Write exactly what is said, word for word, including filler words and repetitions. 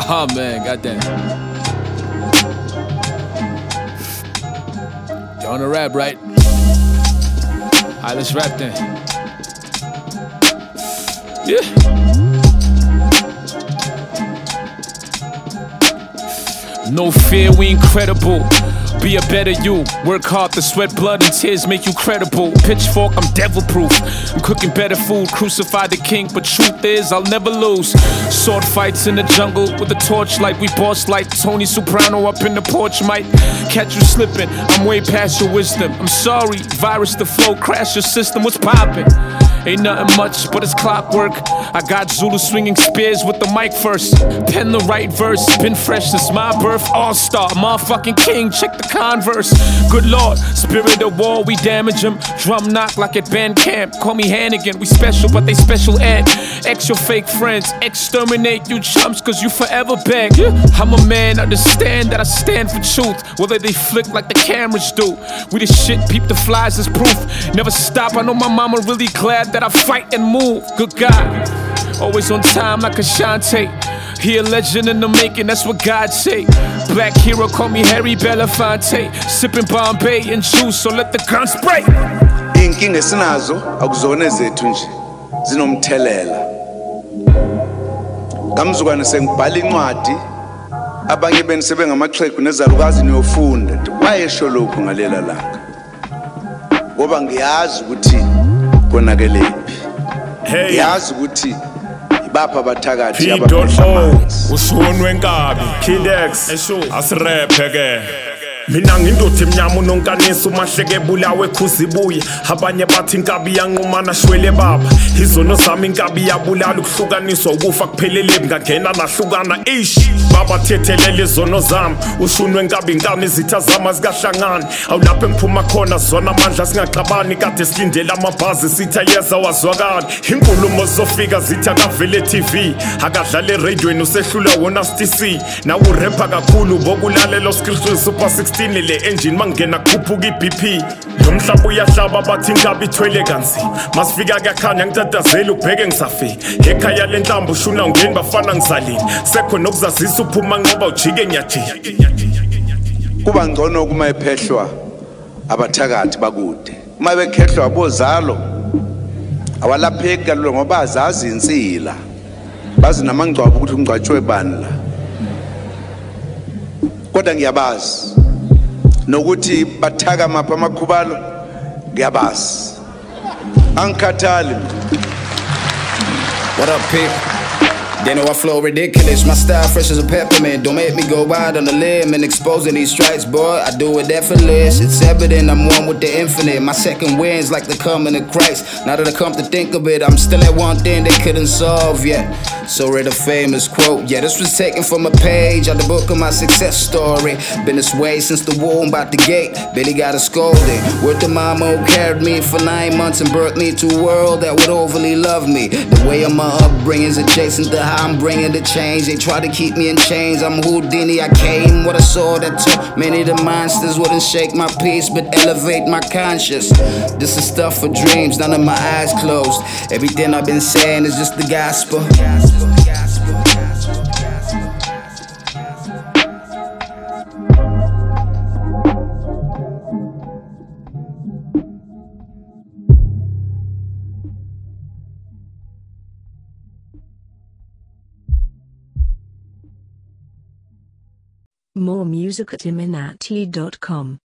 Oh man, goddamn. You wanna rap, right? Alright, let's rap then. Yeah. No fear, we incredible. Be a better you. Work hard, the sweat, blood, and tears make you credible. Pitchfork, I'm devil proof. I'm cooking better food, crucify the king. But truth is, I'll never lose. Sword fights in the jungle with a torchlight. We boss like Tony Soprano up in the porch. Might catch you slipping. I'm way past your wisdom. I'm sorry, virus the flow, crash your system. What's poppin'? Ain't nothing much, but it's clockwork. I got Zulu swinging spears with the mic first. Pen the right verse, been fresh since my birth. All-star, motherfucking king, check the converse. Good lord, spirit of war, we damage him. Drum knock like at band camp, call me Hannigan. We special, but they special ed. X your fake friends, exterminate you chumps, cause you forever beg. I'm a man, understand that I stand for truth, whether they flick like the cameras do. We the shit, peep the flies as proof. Never stop, I know my mama really glad that I fight and move. Good God, always on time like Ashanti. He a legend in the making, that's what God say. Black hero, call me Harry Belafonte. Sipping Bombay and juice, so let the gun spray. Inkinga esinazo akuzona ezethu nje zinomthelela. Ngamzukwane sengibhala incwadi abanye beni sebengamaxhegu nezalukazi niyofunda wayesho lokho ngalela langa. Ngoba ngiyazi ukuthi konakelephi. Hey, ngiyazi ukuthi ibapha abathakathi abaphahla. Ushonwe nkabi Kidex asirephe ke. Mina ngindothi emnyama unonkanisa umahleke bulawe khuzibuye. Abanye bathi inkabi yanqumana shwele baba. Izono zami inkabi yabulala ukuhlukaniswa ukufa kuphelele ngangena nahlukana ish. Baba thethelele izono zami ushunwe nkabi inkani izitha zama zikahlangani. Awulapho engiphuma khona zona amandla singaxabani kade silindele amabhazi sitha yeza wazwakala. Inkulumo zofika zitha kavele T V akadlala eradioweni usehlula wona S T C. Nawu rapper kakhulu bokulalela script super sixteen le engine mangena khuphuka I B P. Lo mhlaba uyahlaba bathi inkabi ithwele kanzima. Masifika kuyakhanya ngitatazela ubheke ngisafika. Ekhaya lenhlambu ushuna ungeni bafana ngizalini. Sekho nokuzazisa uphuma ngoba ujike nyajika. Kuba ngcono kuma ephehlwa abathakathi bakude. Uma bekhehlwa abozalo awalapheki kalula ngoba azazi insila. Bazi namangcwabo ukuthi ungcwatshwe bani la. Kodwa ngiyabazi nokuthi bathaka mapha amakhubalo ngiyabazi. Angikhathali. What up, Pete? They know I flow ridiculous, my style fresh as a peppermint. Don't make me go wide on the limb and exposing these stripes, boy. I do it effortless, it's evident I'm one with the infinite. My second wind's like the coming of Christ. Now that I come to think of it, I'm still at one thing they couldn't solve yet. So read a famous quote, yeah, this was taken from a page out the book of my success story. Been this way since the womb out the gate, Billy got a scolding. Word to mama who carried me for nine months and birthed me to a world that would overly love me. The way of my upbringing's adjacent to how I'm bringing the change. They try to keep me in chains, I'm Houdini. I came with a sword that took many of the monsters. Wouldn't shake my peace but elevate my conscience. This is stuff for dreams, none of my eyes closed. Everything I've been saying is just the gospel. More music at iminati dot com.